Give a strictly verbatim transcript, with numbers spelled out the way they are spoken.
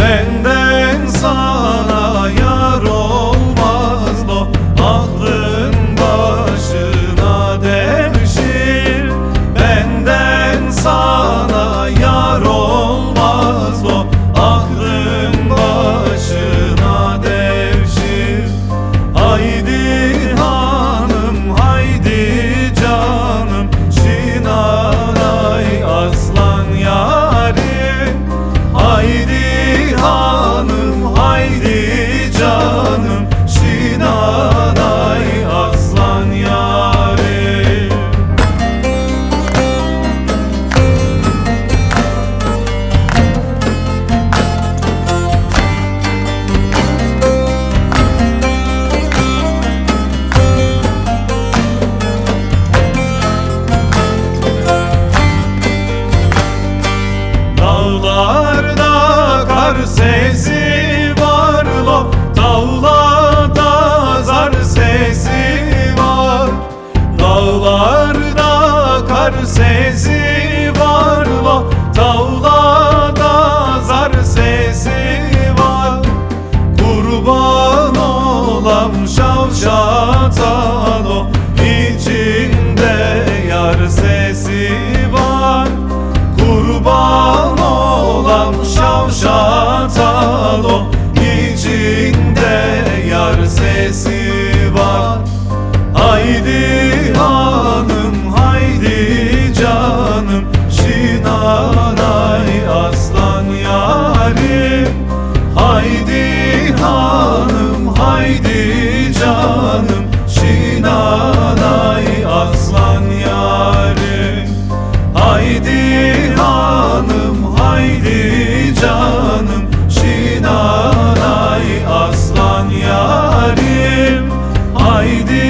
benden sana yar olmaz lo. Aklın başına devşir, benden sana yar olmaz lo. Aklın başına devşir. Haydi hanım haydi canım, Şinanay aslan yarim. Haydi hanım haydi canım, Şinanay aslan yarim. Dağlarda kar sesi var lo, dağlarda zar sesi var. Dağlarda kar sesi var lo, dağlarda zar sesi var. Kurban olam şavşata lo, içinde yar sesi var. Kurban olam şavşata lo, içinde yar sesi var. Haydi hanım haydi canım, Şinanay aslan yarim. Haydi hanım haydi canım, Şinanay aslan yarim. Haydi hanım haydi canım, Şinanay aslan yarim. Haydi